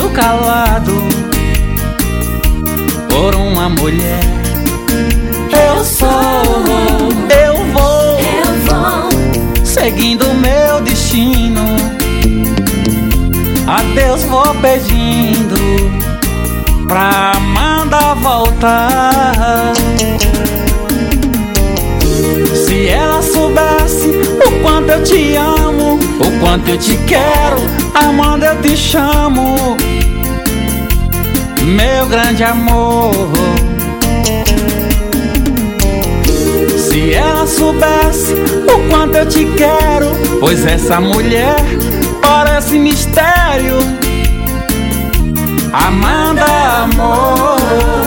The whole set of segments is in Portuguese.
fico calado por uma mulher. Eu vou seguindo meu destino. A Deus vou pedindo pra mandar voltar. Se ela soubesse o quanto eu te amo, o quanto eu te quero, Amanda eu te chamo, meu grande amor. Se ela soubesse o quanto eu te quero, pois essa mulher parece mistério, Amanda, amor.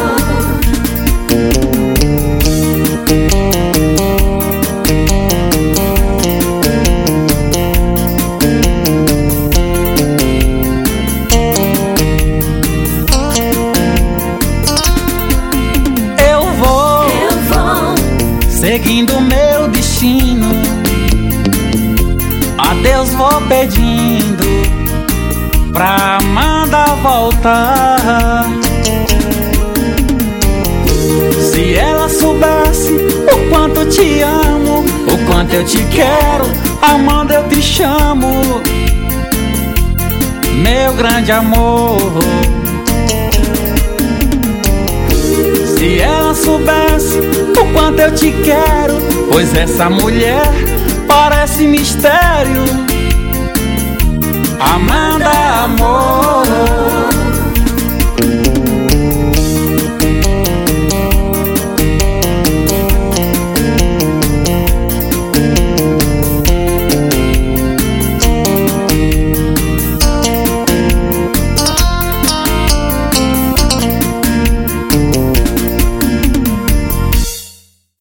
Eu vou seguindo meu destino. A Deus vou pedindo pra mandar voltar. Se ela soubesse o quanto eu te amo, o quanto eu te quero, Amanda eu te chamo, meu grande amor. Se ela soubesse o quanto eu te quero, pois essa mulher parece mistério, Amanda, amor.